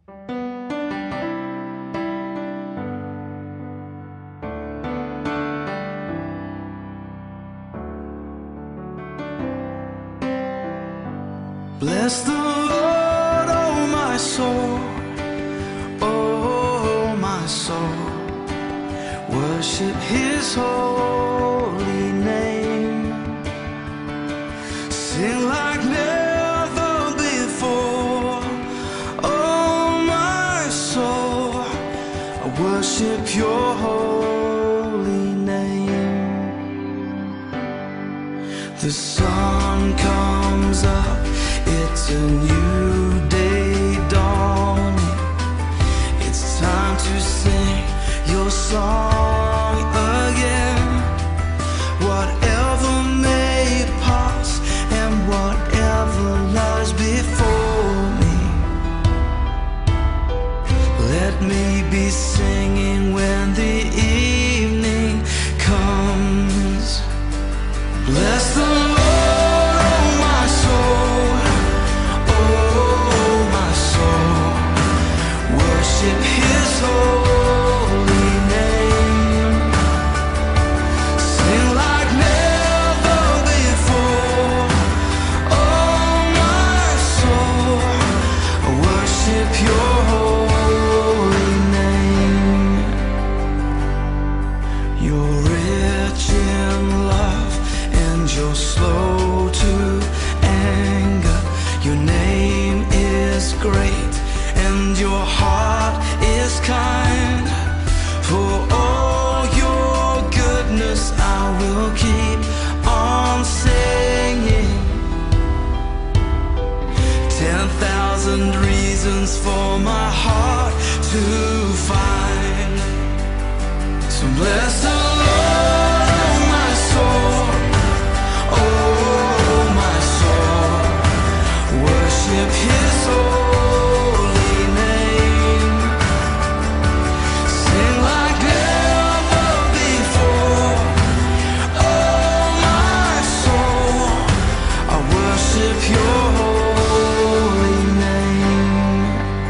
Bless the Lord, oh my soul, oh my soul. Worship His holy name. Sing like never before, oh my soul. I worship Your holy name. The sun comes up, it's a new day dawning. It's time to sing Your song again. Whatever may pass and whatever lies before me, let me be singing when the evening comes. Bless the Lord, oh my soul, oh my soul. Worship His holy name. Sing like never before, oh my soul. I worship Your holy name. You're rich in love and You're slow to anger. Your name is great and Your heart is kind. For all Your goodness I will keep on singing. 10,000 reasons for my heart to find. So bless the Lord, oh my soul, oh my soul. Worship His holy name. Sing like never before, oh my soul. I worship Your holy name.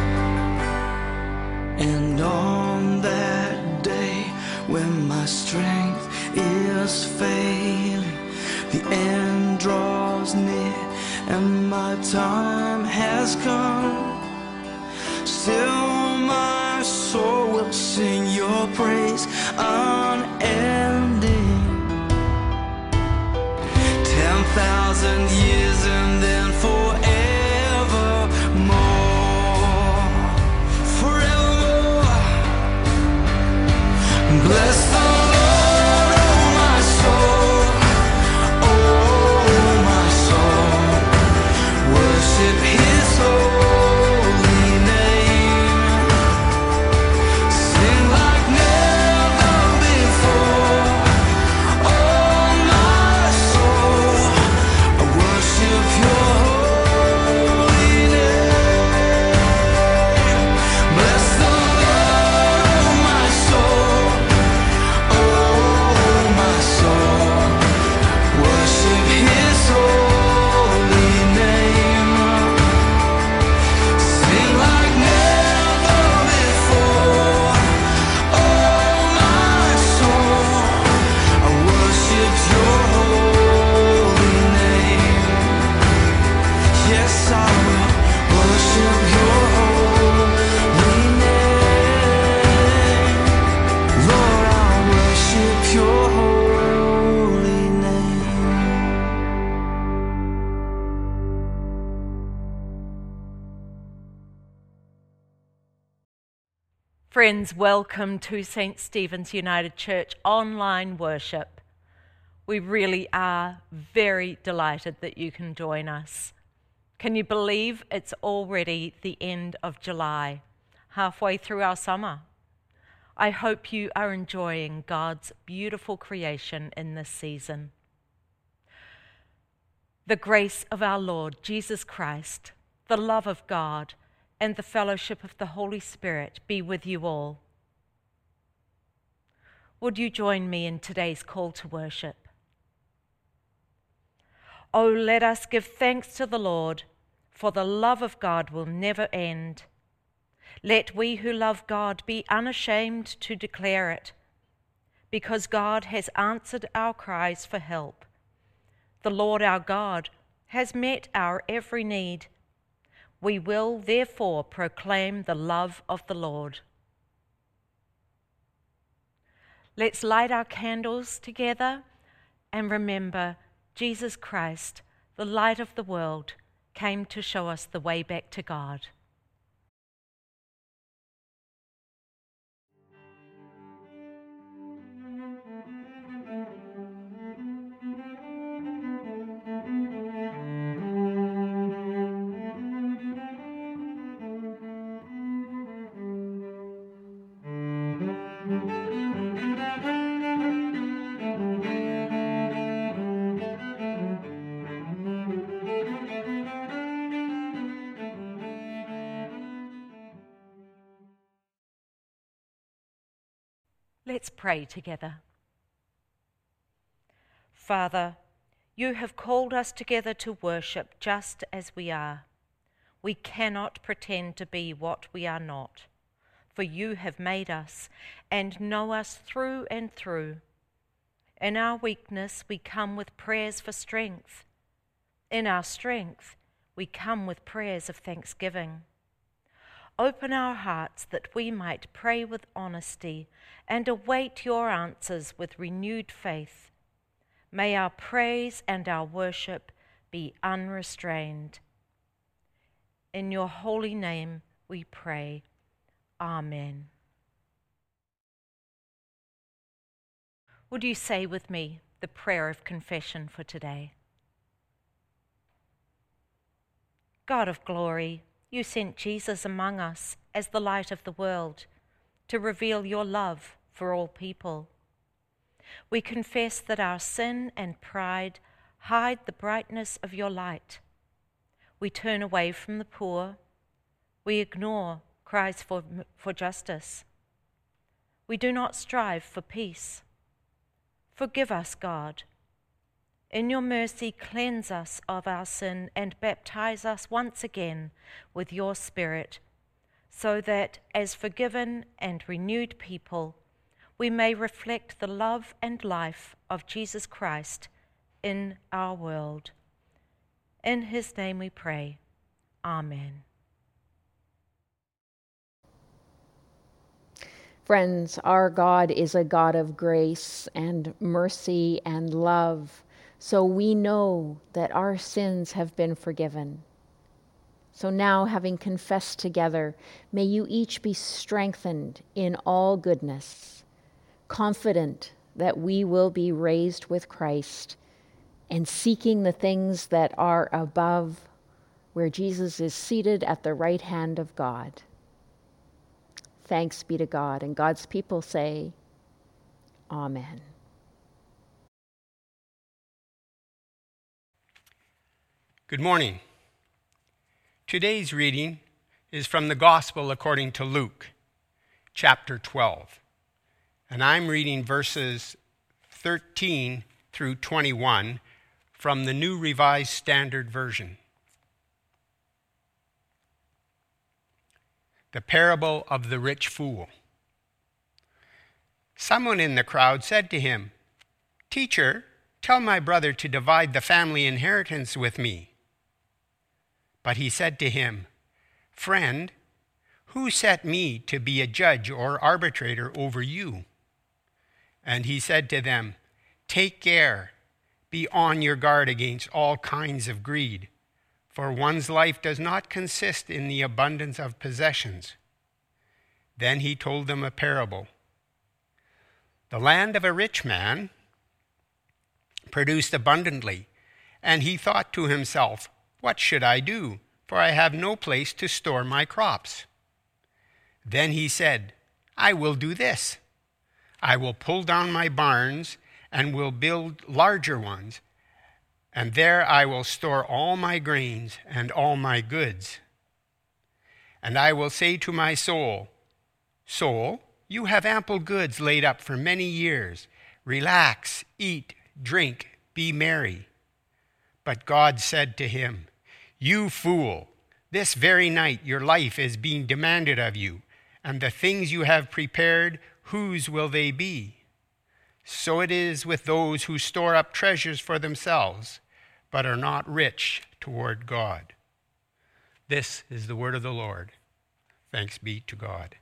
And on that day when my strength is failing, the end draws near and my time has come, still my soul will sing Your praise unending. 10,000 years and then forevermore, forevermore. Bless the Lord, oh my soul, oh my soul. Worship His holy name. Sing like never before, oh my soul. I worship Your holy name. Bless the Lord, oh my soul, oh my soul. Worship His holy name. Sing like never before, oh my soul. I worship Your holy name. Yes, I will worship Your holy name. Lord, I worship Your holy name. Friends, welcome to St. Stephen's United Church online worship. We really are very delighted that you can join us. Can you believe it's already the end of July, halfway through our summer? I hope you are enjoying God's beautiful creation in this season. The grace of our Lord Jesus Christ, the love of God, and the fellowship of the Holy Spirit be with you all. Would you join me in today's call to worship? Oh, let us give thanks to the Lord, for the love of God will never end. Let we who love God be unashamed to declare it, because God has answered our cries for help. The Lord our God has met our every need. We will therefore proclaim the love of the Lord. Let's light our candles together and remember Jesus Christ, the light of the world, came to show us the way back to God. Let's pray together. Father, you have called us together to worship just as we are. We cannot pretend to be what we are not, for you have made us and know us through and through. In our weakness, we come with prayers for strength. In our strength, we come with prayers of thanksgiving. Open our hearts that we might pray with honesty and await your answers with renewed faith. May our praise and our worship be unrestrained. In your holy name we pray. Amen. Would you say with me the prayer of confession for today? God of glory, you sent Jesus among us as the light of the world to reveal your love for all people. We confess that our sin and pride hide the brightness of your light. We turn away from the poor. We ignore cries for justice. We do not strive for peace. Forgive us, God. In your mercy, cleanse us of our sin and baptize us once again with your Spirit, so that as forgiven and renewed people, we may reflect the love and life of Jesus Christ in our world. In his name we pray. Amen. Friends, our God is a God of grace and mercy and love, so we know that our sins have been forgiven. So now, having confessed together, may you each be strengthened in all goodness, confident that we will be raised with Christ and seeking the things that are above, where Jesus is seated at the right hand of God. Thanks be to God, and God's people say, Amen. Good morning. Today's reading is from the Gospel according to Luke, chapter 12. And I'm reading verses 13 through 21 from the New Revised Standard Version. The parable of the rich fool. Someone in the crowd said to him, "Teacher, tell my brother to divide the family inheritance with me." But he said to him, "Friend, who set me to be a judge or arbitrator over you?" And he said to them, "Take care, be on your guard against all kinds of greed, for one's life does not consist in the abundance of possessions." Then he told them a parable. The land of a rich man produced abundantly, and he thought to himself, "What should I do? For I have no place to store my crops." Then he said, "I will do this. I will pull down my barns and will build larger ones, and there I will store all my grains and all my goods. And I will say to my soul, 'Soul, you have ample goods laid up for many years. Relax, eat, drink, be merry.' But God said to him, 'You fool, This very night your life is being demanded of you, and the things you have prepared, whose will they be? So it is with those who store up treasures for themselves, but are not rich toward God." This is the word of the Lord. Thanks be to God.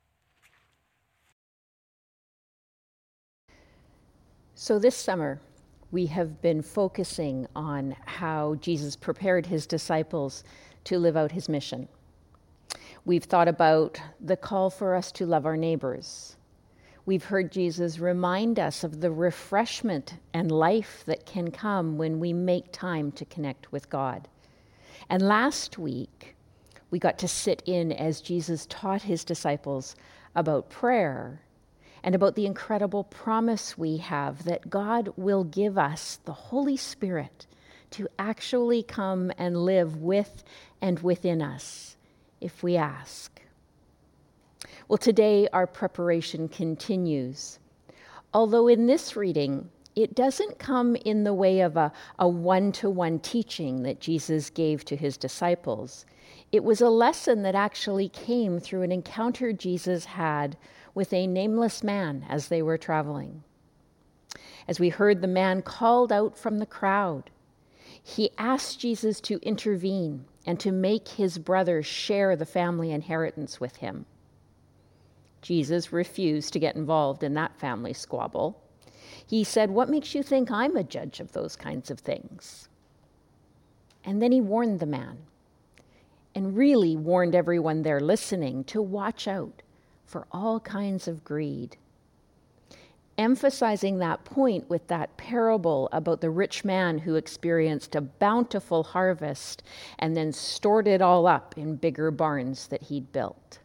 So this summer, we have been focusing on how Jesus prepared his disciples to live out his mission. We've thought about the call for us to love our neighbors. We've heard Jesus remind us of the refreshment and life that can come when we make time to connect with God. And last week, we got to sit in as Jesus taught his disciples about prayer and about the incredible promise we have that God will give us the Holy Spirit to actually come and live with and within us if we ask. Well, today our preparation continues. Although in this reading, it doesn't come in the way of a one-to-one teaching that Jesus gave to his disciples. It was a lesson that actually came through an encounter Jesus had with a nameless man as they were traveling. As we heard, the man called out from the crowd. He asked Jesus to intervene and to make his brother share the family inheritance with him. Jesus refused to get involved in that family squabble. He said, "What makes you think I'm a judge of those kinds of things?" And then he warned the man, and really warned everyone there listening to watch out for all kinds of greed. Emphasizing that point with that parable about the rich man who experienced a bountiful harvest and then stored it all up in bigger barns that he'd built.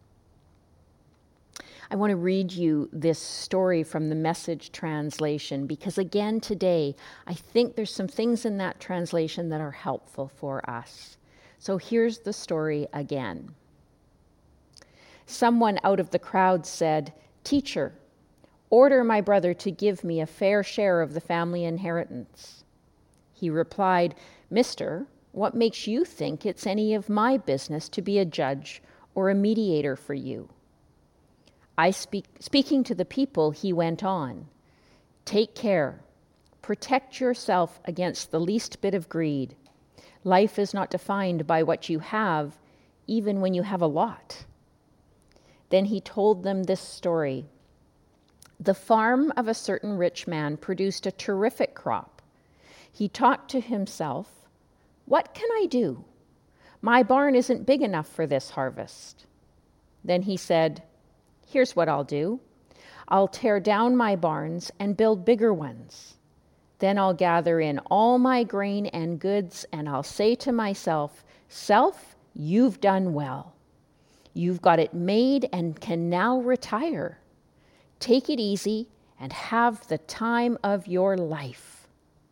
I want to read you this story from the Message translation because, again, today, I think there's some things in that translation that are helpful for us. So here's the story again. Someone out of the crowd said, "Teacher, order my brother to give me a fair share of the family inheritance." He replied, "Mister, what makes you think it's any of my business to be a judge or a mediator for you?" Speaking to the people, he went on, "Take care. Protect yourself against the least bit of greed. Life is not defined by what you have, even when you have a lot." Then he told them this story. The farm of a certain rich man produced a terrific crop. He thought to himself, "What can I do? My barn isn't big enough for this harvest." Then he said, "Here's what I'll do. I'll tear down my barns and build bigger ones. Then I'll gather in all my grain and goods, and I'll say to myself, 'Self, you've done well. You've got it made and can now retire. Take it easy and have the time of your life.'"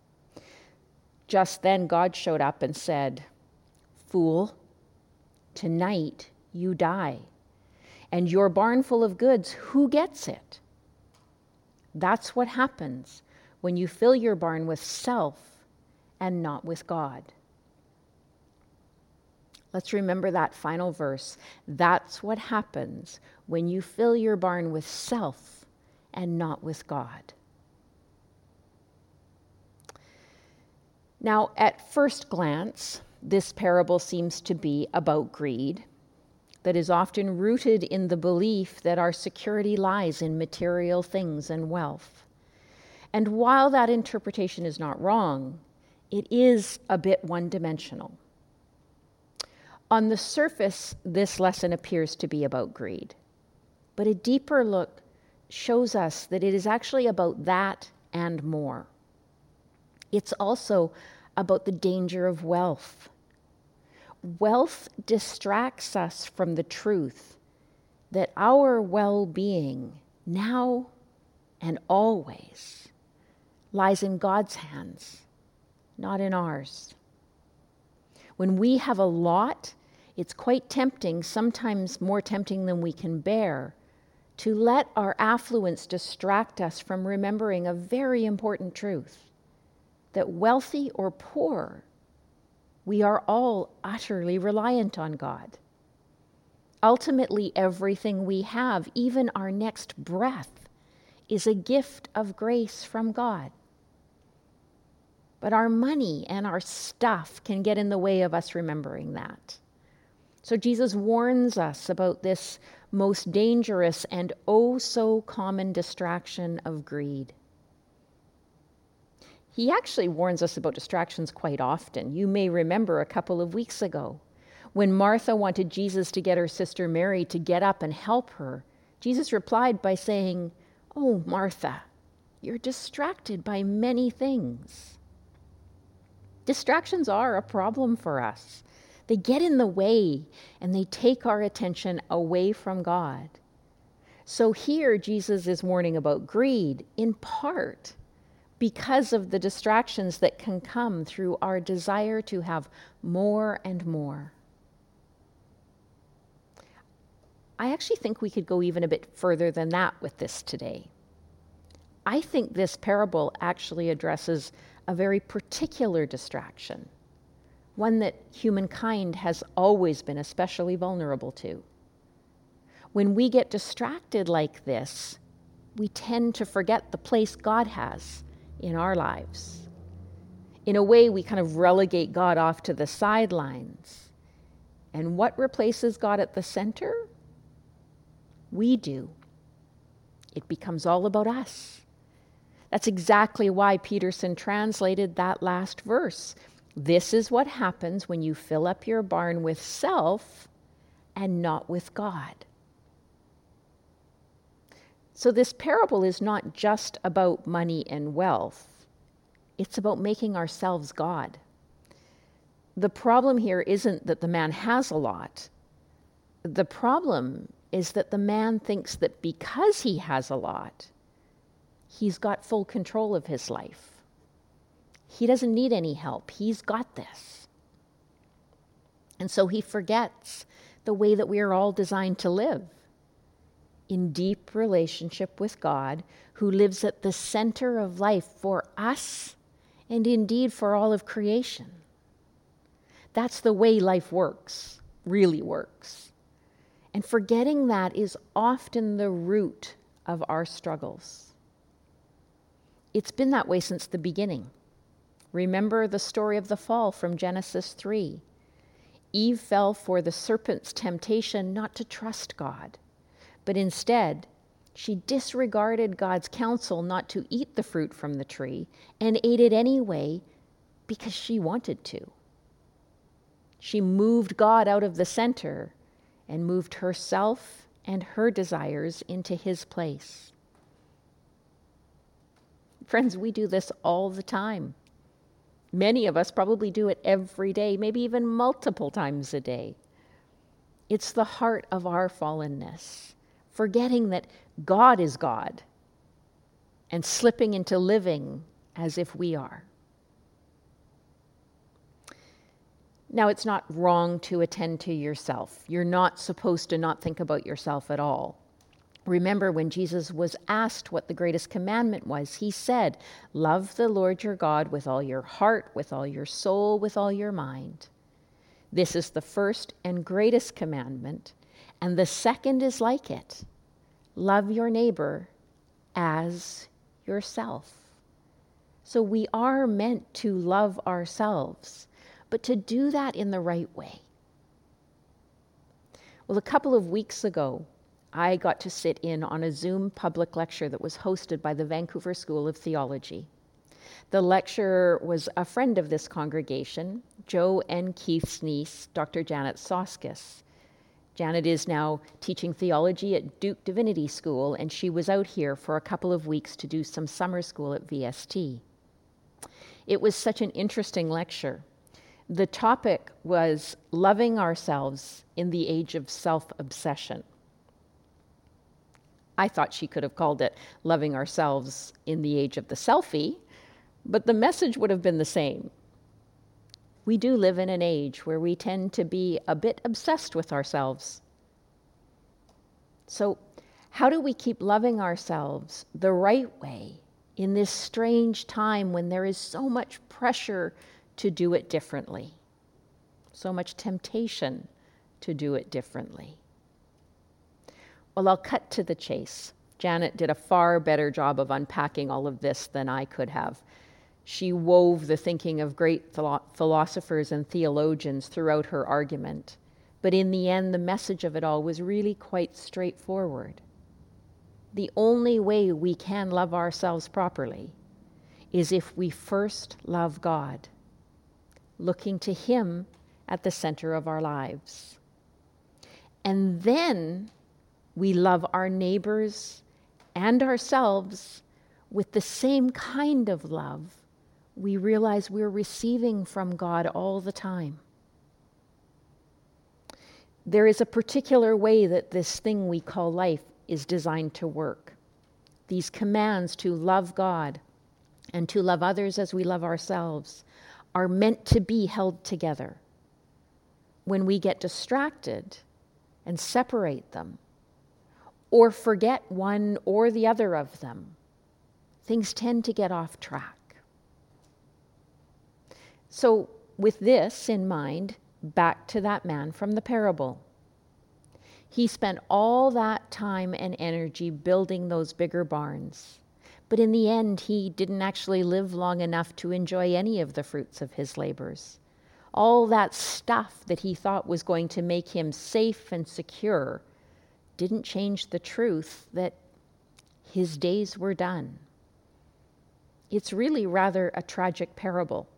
Just then God showed up and said, "Fool, tonight you die. And your barn full of goods, who gets it?" That's what happens when you fill your barn with self and not with God. Let's remember that final verse. That's what happens when you fill your barn with self and not with God. Now, at first glance, this parable seems to be about greed, that is often rooted in the belief that our security lies in material things and wealth. And while that interpretation is not wrong, it is a bit one-dimensional. On the surface, this lesson appears to be about greed, but a deeper look shows us that it is actually about that and more. It's also about the danger of wealth. Wealth distracts us from the truth that our well-being, now and always, lies in God's hands, not in ours. When we have a lot, it's quite tempting, sometimes more tempting than we can bear, to let our affluence distract us from remembering a very important truth, that wealthy or poor, We are all utterly reliant on God. Ultimately, everything we have, even our next breath, is a gift of grace from God. But our money and our stuff can get in the way of us remembering that. So Jesus warns us about this most dangerous and oh so common distraction of greed. He actually warns us about distractions quite often. You may remember a couple of weeks ago when Martha wanted Jesus to get her sister Mary to get up and help her. Jesus replied by saying, "Oh, Martha, you're distracted by many things." Distractions are a problem for us. They get in the way and they take our attention away from God. So here Jesus is warning about greed, in part because of the distractions that can come through our desire to have more and more. I actually think we could go even a bit further than that with this today. I think this parable actually addresses a very particular distraction, one that humankind has always been especially vulnerable to. When we get distracted like this, we tend to forget the place God has in our lives. In a way, we kind of relegate God off to the sidelines. And what replaces God at the center? We do. It becomes all about us. That's exactly why Peterson translated that last verse. This is what happens when you fill up your barn with self and not with God. So this parable is not just about money and wealth. It's about making ourselves God. The problem here isn't that the man has a lot. The problem is that the man thinks that because he has a lot, he's got full control of his life. He doesn't need any help. He's got this. And so he forgets the way that we are all designed to live, in deep relationship with God, who lives at the center of life for us and indeed for all of creation. That's the way life works, really works. And forgetting that is often the root of our struggles. It's been that way since the beginning. Remember the story of the fall from Genesis 3. Eve fell for the serpent's temptation not to trust God, but instead, she disregarded God's counsel not to eat the fruit from the tree and ate it anyway because she wanted to. She moved God out of the center and moved herself and her desires into his place. Friends, we do this all the time. Many of us probably do it every day, maybe even multiple times a day. It's the heart of our fallenness, forgetting that God is God and slipping into living as if we are. Now, it's not wrong to attend to yourself. You're not supposed to not think about yourself at all. Remember, when Jesus was asked what the greatest commandment was, he said, "Love the Lord your God with all your heart, with all your soul, with all your mind. This is the first and greatest commandment, and the second is like it. Love your neighbor as yourself." So we are meant to love ourselves, but to do that in the right way. Well, a couple of weeks ago, I got to sit in on a Zoom public lecture that was hosted by the Vancouver School of Theology. The lecturer was a friend of this congregation, Joe and Keith's niece, Dr. Janet Soskis. Janet is now teaching theology at Duke Divinity School, and she was out here for a couple of weeks to do some summer school at VST. It was such an interesting lecture. The topic was loving ourselves in the age of self-obsession. I thought she could have called it loving ourselves in the age of the selfie, but the message would have been the same. We do live in an age where we tend to be a bit obsessed with ourselves. So, how do we keep loving ourselves the right way in this strange time when there is so much pressure to do it differently? so much temptation to do it differently. Well, I'll cut to the chase. Janet did a far better job of unpacking all of this than I could have. She wove the thinking of great philosophers and theologians throughout her argument. But in the end, the message of it all was really quite straightforward. The only way we can love ourselves properly is if we first love God, looking to Him at the center of our lives. And then we love our neighbors and ourselves with the same kind of love we realize we're receiving from God all the time. There is a particular way that this thing we call life is designed to work. These commands to love God and to love others as we love ourselves are meant to be held together. When we get distracted and separate them, or forget one or the other of them, things tend to get off track. So, with this in mind, back to that man from the parable. He spent all that time and energy building those bigger barns, but in the end, he didn't actually live long enough to enjoy any of the fruits of his labors. All that stuff that he thought was going to make him safe and secure didn't change the truth that his days were done. It's really rather a tragic parable.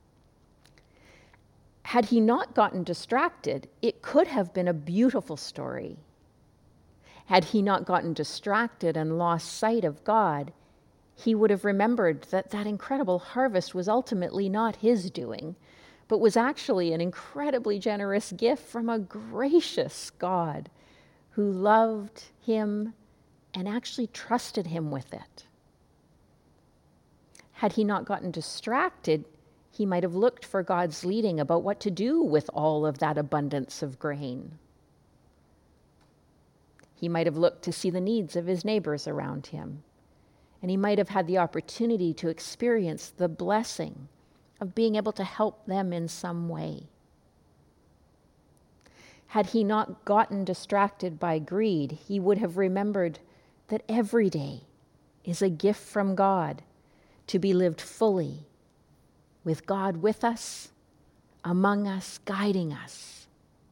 Had he not gotten distracted, it could have been a beautiful story. Had he not gotten distracted and lost sight of God, he would have remembered that that incredible harvest was ultimately not his doing, but was actually an incredibly generous gift from a gracious God who loved him and actually trusted him with it. Had he not gotten distracted, he might have looked for God's leading about what to do with all of that abundance of grain. He might have looked to see the needs of his neighbors around him, and he might have had the opportunity to experience the blessing of being able to help them in some way. Had he not gotten distracted by greed, he would have remembered that every day is a gift from God to be lived fully, with God with us, among us, guiding us.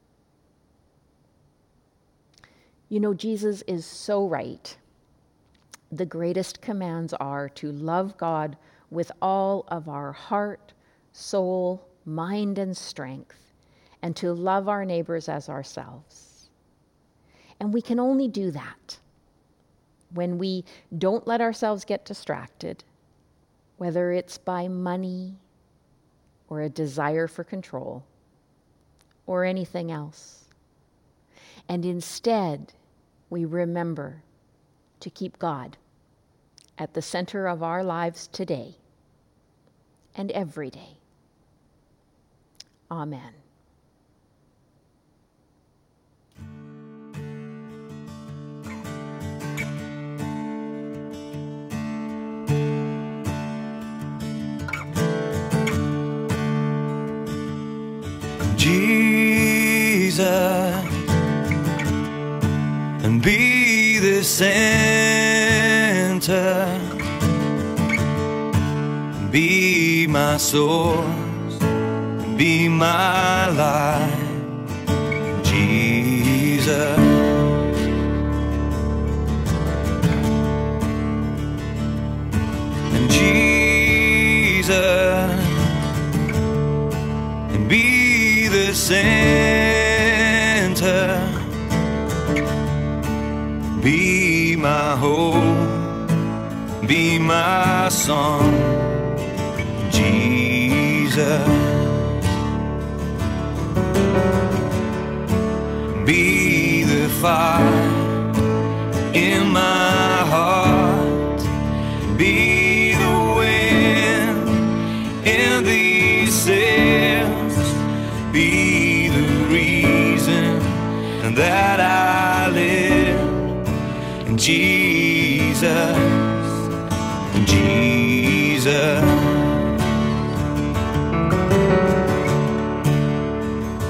You know, Jesus is so right. The greatest commands are to love God with all of our heart, soul, mind, and strength, and to love our neighbors as ourselves. And we can only do that when we don't let ourselves get distracted, whether it's by money or a desire for control or anything else. And instead, we remember to keep God at the center of our lives today and every day. Amen. Jesus, and be the center, be my source, be my life, Jesus. And Jesus, and be the center, be my hope, be my song, Jesus. Be the fire in my heart, be the wind in these sails, be the reason that I live. And Jesus, Jesus.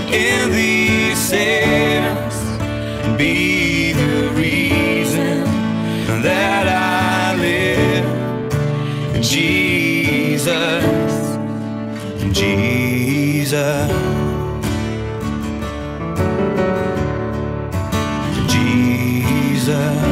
in these sands. Be the reason that I live. Jesus, Jesus, Jesus.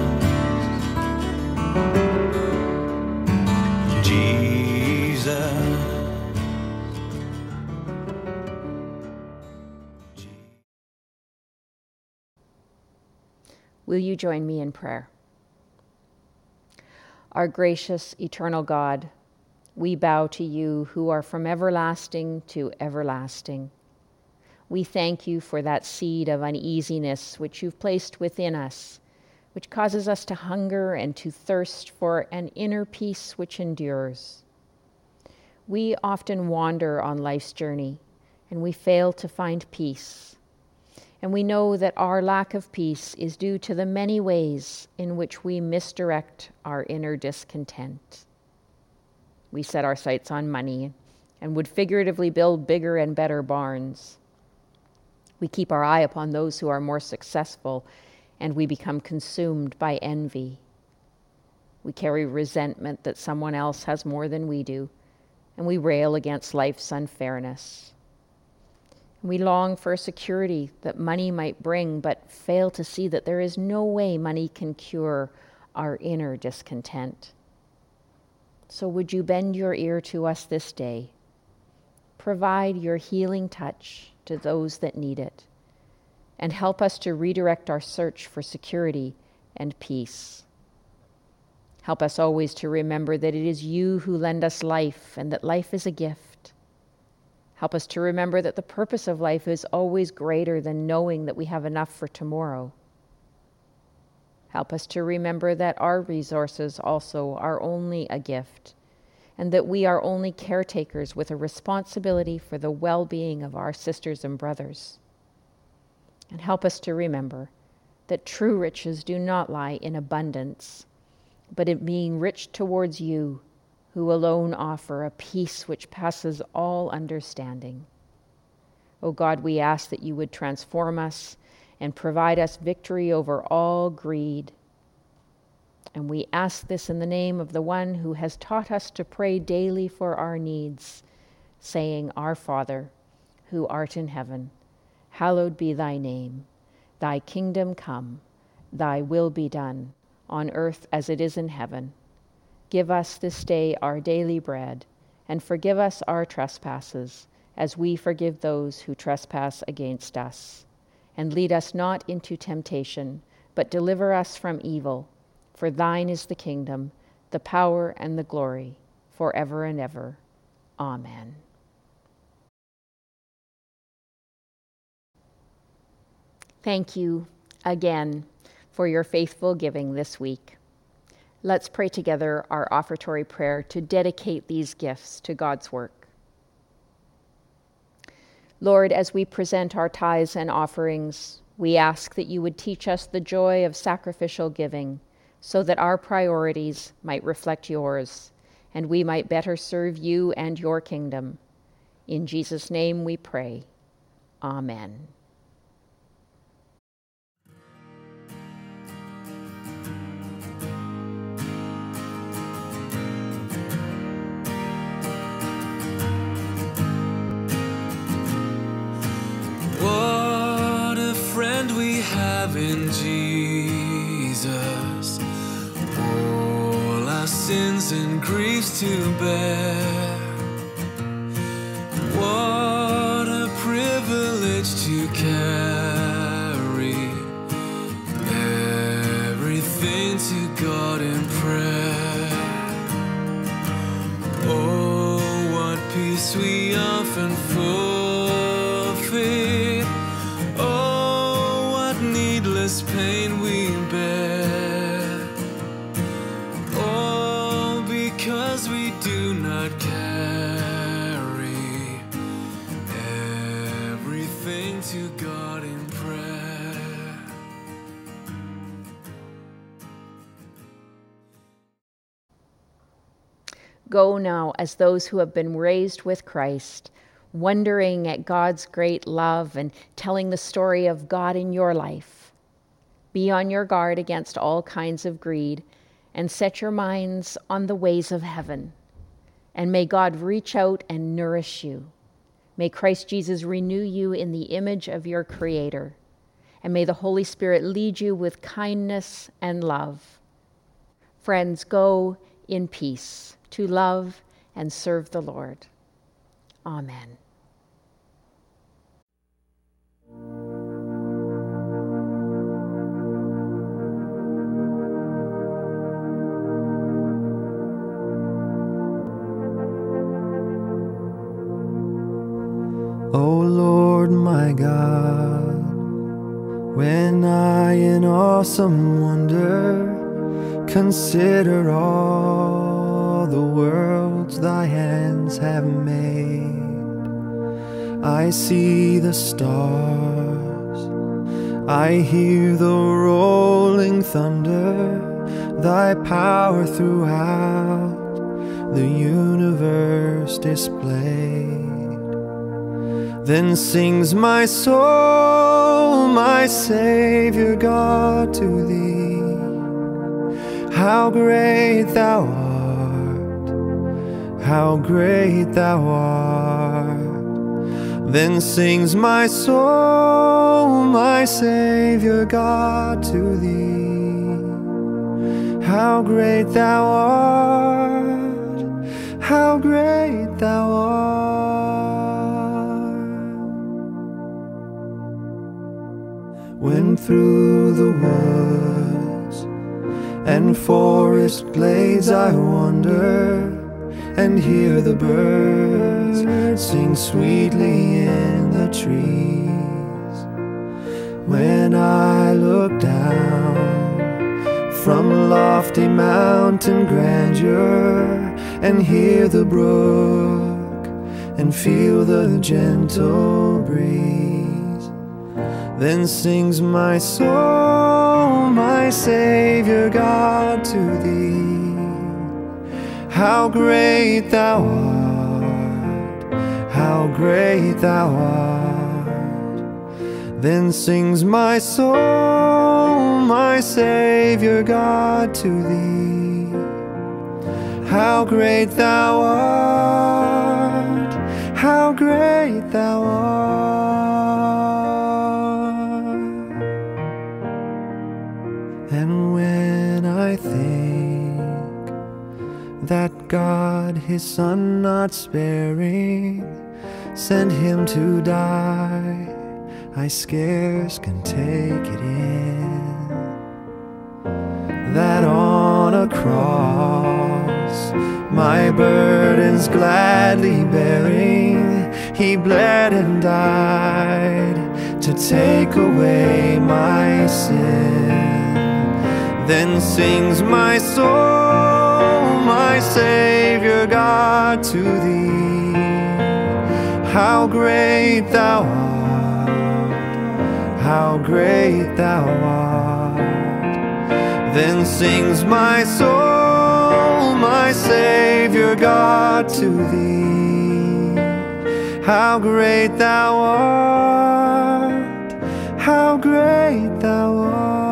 Will you join me in prayer? Our gracious, eternal God, we bow to you who are from everlasting to everlasting. We thank you for that seed of uneasiness which you've placed within us, which causes us to hunger and to thirst for an inner peace which endures. We often wander on life's journey, and we fail to find peace. And we know that our lack of peace is due to the many ways in which we misdirect our inner discontent. We set our sights on money and would figuratively build bigger and better barns. We keep our eye upon those who are more successful, and we become consumed by envy. We carry resentment that someone else has more than we do, and we rail against life's unfairness. We long for a security that money might bring, but fail to see that there is no way money can cure our inner discontent. So would you bend your ear to us this day? Provide your healing touch to those that need it, and help us to redirect our search for security and peace. Help us always to remember that it is you who lend us life, and that life is a gift. Help us to remember that the purpose of life is always greater than knowing that we have enough for tomorrow. Help us to remember that our resources also are only a gift, and that we are only caretakers with a responsibility for the well-being of our sisters and brothers. And help us to remember that true riches do not lie in abundance, but in being rich towards you, who alone offer a peace which passes all understanding. O God, we ask that you would transform us and provide us victory over all greed. And we ask this in the name of the one who has taught us to pray daily for our needs, saying, Our Father, who art in heaven, hallowed be thy name. Thy kingdom come, thy will be done, on earth as it is in heaven. Give us this day our daily bread, and forgive us our trespasses, as we forgive those who trespass against us. And lead us not into temptation, but deliver us from evil. For thine is the kingdom, the power, and the glory, forever and ever. Amen. Thank you again for your faithful giving this week. Let's pray together our offertory prayer to dedicate these gifts to God's work. Lord, as we present our tithes and offerings, we ask that you would teach us the joy of sacrificial giving, so that our priorities might reflect yours, and we might better serve you and your kingdom. In Jesus' name we pray. Amen. What a friend we have in Jesus, all our sins and griefs to bear. What a privilege to carry everything to God in prayer. Oh, what peace we often forfeit. Oh, what needless pain we bear. All because we do not carry everything to God in prayer. Go now as those who have been raised with Christ, wondering at God's great love and telling the story of God in your life. Be on your guard against all kinds of greed and set your minds on the ways of heaven. And may God reach out and nourish you. May Christ Jesus renew you in the image of your Creator. And may the Holy Spirit lead you with kindness and love. Friends, go in peace to love and serve the Lord. Amen. O Lord my God, when I in awesome wonder consider all the worlds thy hands have made, I see the stars, I hear the rolling thunder, thy power throughout the universe displayed. Then sings my soul, my Savior God, to thee. How great thou art, how great thou art. Then sings my soul, my Savior God, to thee. How great thou art, how great thou art. When through the woods and forest glades I wander and hear the birds sing sweetly in the trees, when I look down from lofty mountain grandeur and hear the brook and feel the gentle breeze, then sings my soul, my Savior God, to thee. How great thou art, how great thou art. Then sings my soul, my Savior God, to thee. How great thou art, how great thou art. And when I think that God his Son not sparing sent him to die, I scarce can take it in, that on a cross, my burdens gladly bearing, he bled and died to take away my sin. Then sings my soul, my Savior God, to thee. How great thou art, how great thou art. Then sings my soul, my Savior God, to thee. How great thou art, how great thou art.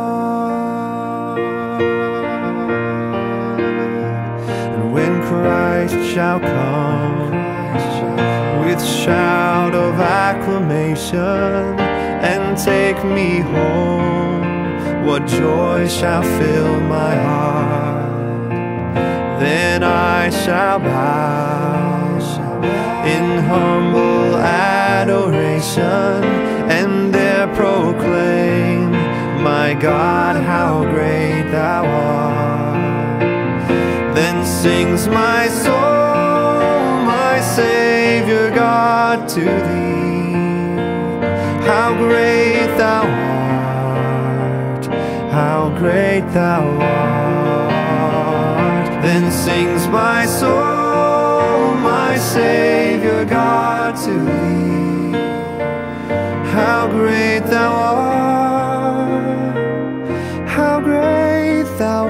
And when Christ shall come with shout of acclamation and take me home, what joy shall fill my heart. Then I shall bow in humble adoration and there proclaim, my God, how great thou art. Then sings my soul, my Savior God, to thee. How great thou art, how great thou art. Then sings my soul, my Savior God, to thee. How great thou art, how great thou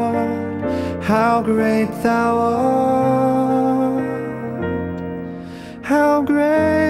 art, how great thou art, How great